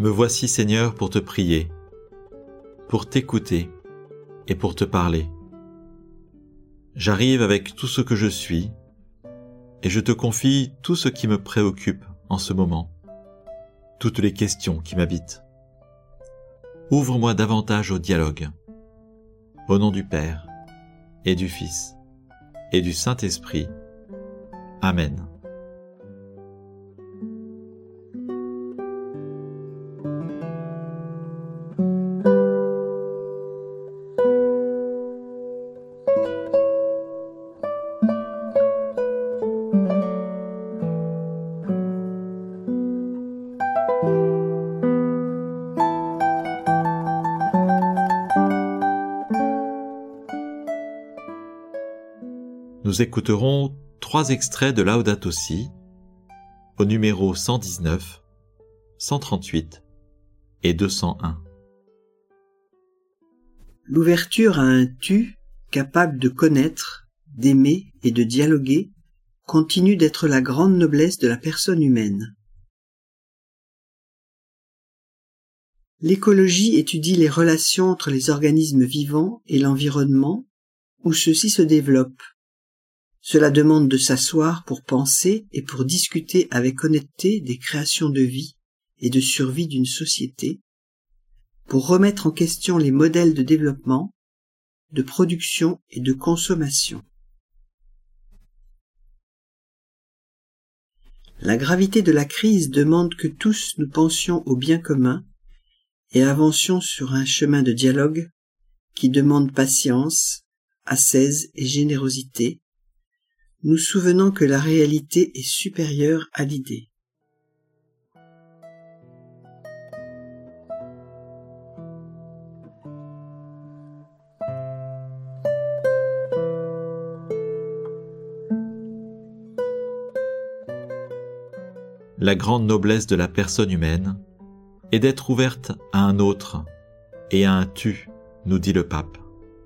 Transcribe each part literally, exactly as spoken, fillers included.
Me voici, Seigneur, pour te prier, pour t'écouter et pour te parler. J'arrive avec tout ce que je suis et je te confie tout ce qui me préoccupe en ce moment, toutes les questions qui m'habitent. Ouvre-moi davantage au dialogue. Au nom du Père et du Fils et du Saint-Esprit. Amen. Nous écouterons trois extraits de Laudato Si, au numéro cent dix-neuf, cent trente-huit et deux cent un. L'ouverture à un tu capable de connaître, d'aimer et de dialoguer continue d'être la grande noblesse de la personne humaine. L'écologie étudie les relations entre les organismes vivants et l'environnement où ceux-ci se développent. Cela demande de s'asseoir pour penser et pour discuter avec honnêteté des créations de vie et de survie d'une société, pour remettre en question les modèles de développement, de production et de consommation. La gravité de la crise demande que tous nous pensions au bien commun et avancions sur un chemin de dialogue qui demande patience, ascèse et générosité, nous souvenant que la réalité est supérieure à l'idée. La grande noblesse de la personne humaine est d'être ouverte à un autre et à un tu, nous dit le pape.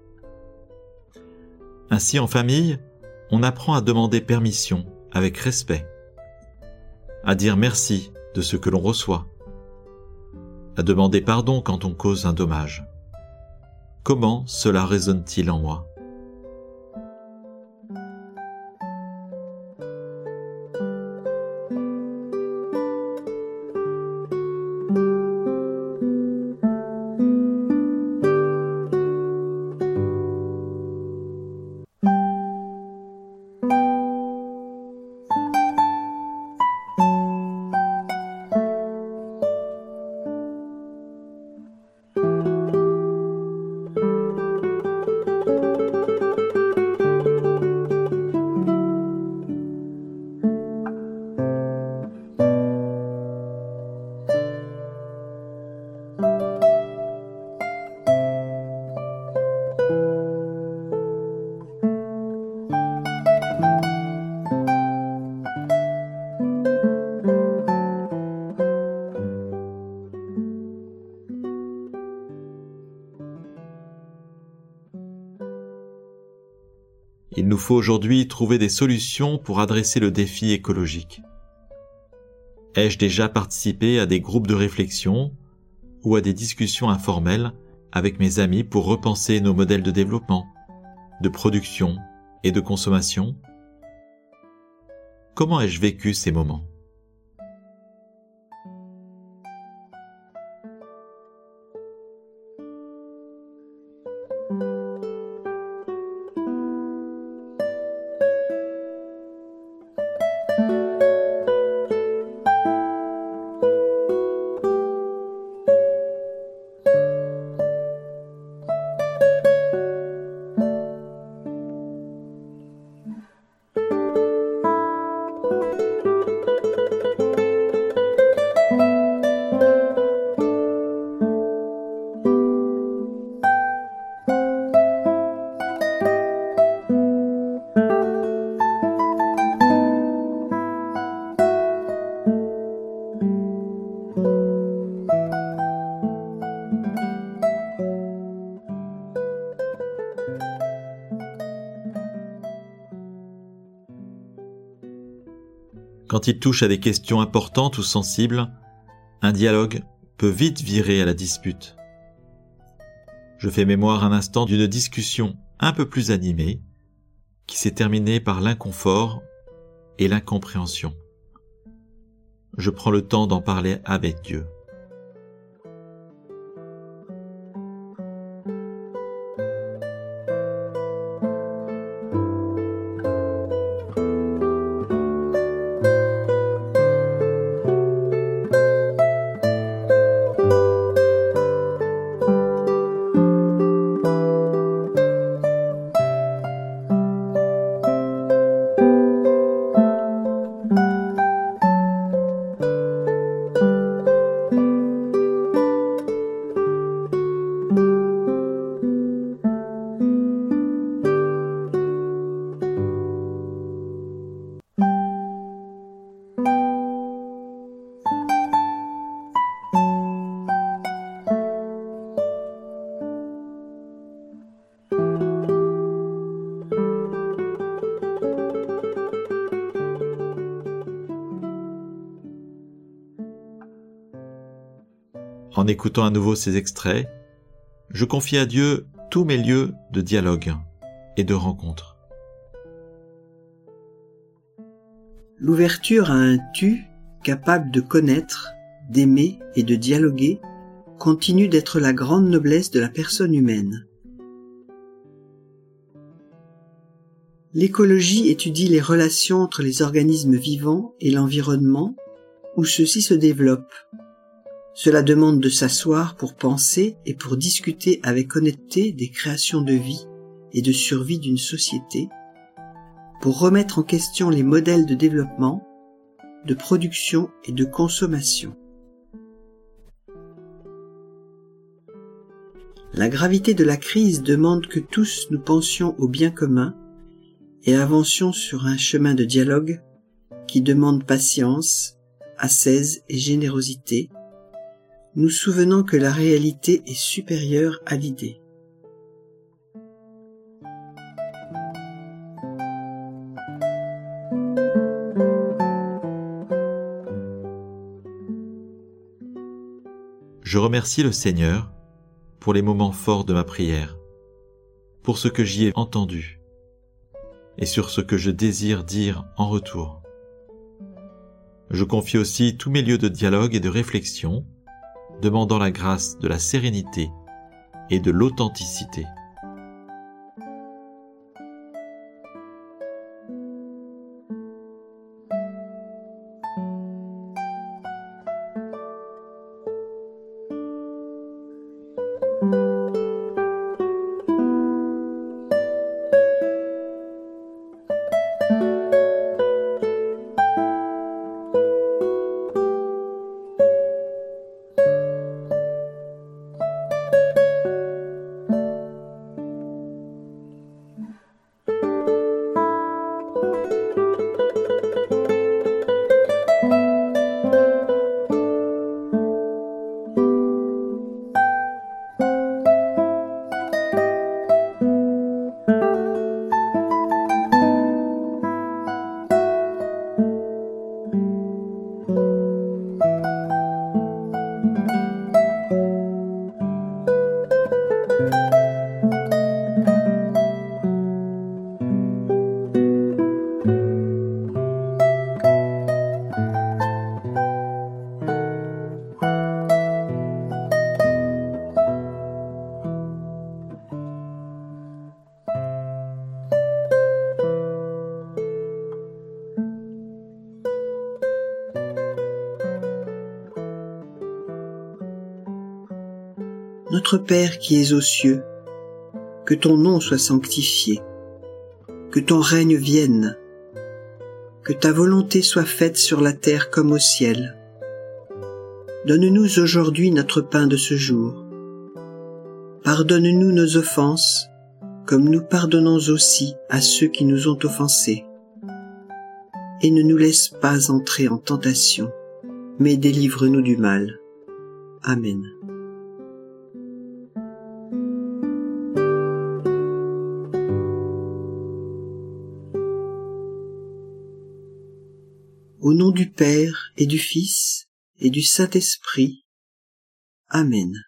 Ainsi, en famille, on apprend à demander permission avec respect, à dire merci de ce que l'on reçoit, à demander pardon quand on cause un dommage. Comment cela résonne-t-il en moi ? Il nous faut aujourd'hui trouver des solutions pour adresser le défi écologique. Ai-je déjà participé à des groupes de réflexion ou à des discussions informelles avec mes amis pour repenser nos modèles de développement, de production et de consommation ? Comment ai-je vécu ces moments ? Quand il touche à des questions importantes ou sensibles, un dialogue peut vite virer à la dispute. Je fais mémoire un instant d'une discussion un peu plus animée qui s'est terminée par l'inconfort et l'incompréhension. Je prends le temps d'en parler avec Dieu. En écoutant à nouveau ces extraits, je confie à Dieu tous mes lieux de dialogue et de rencontre. L'ouverture à un tu capable de connaître, d'aimer et de dialoguer continue d'être la grande noblesse de la personne humaine. L'écologie étudie les relations entre les organismes vivants et l'environnement où ceux-ci se développent. Cela demande de s'asseoir pour penser et pour discuter avec honnêteté des créations de vie et de survie d'une société, pour remettre en question les modèles de développement, de production et de consommation. La gravité de la crise demande que tous nous pensions au bien commun et avancions sur un chemin de dialogue qui demande patience, ascèse et générosité, nous souvenant que la réalité est supérieure à l'idée. Je remercie le Seigneur pour les moments forts de ma prière, pour ce que j'y ai entendu et sur ce que je désire dire en retour. Je confie aussi tous mes lieux de dialogue et de réflexion, demandant la grâce de la sérénité et de l'authenticité. Notre Père qui es aux cieux, que ton nom soit sanctifié, que ton règne vienne, que ta volonté soit faite sur la terre comme au ciel. Donne-nous aujourd'hui notre pain de ce jour. Pardonne-nous nos offenses, comme nous pardonnons aussi à ceux qui nous ont offensés. Et ne nous laisse pas entrer en tentation, mais délivre-nous du mal. Amen. Au nom du Père et du Fils et du Saint-Esprit. Amen.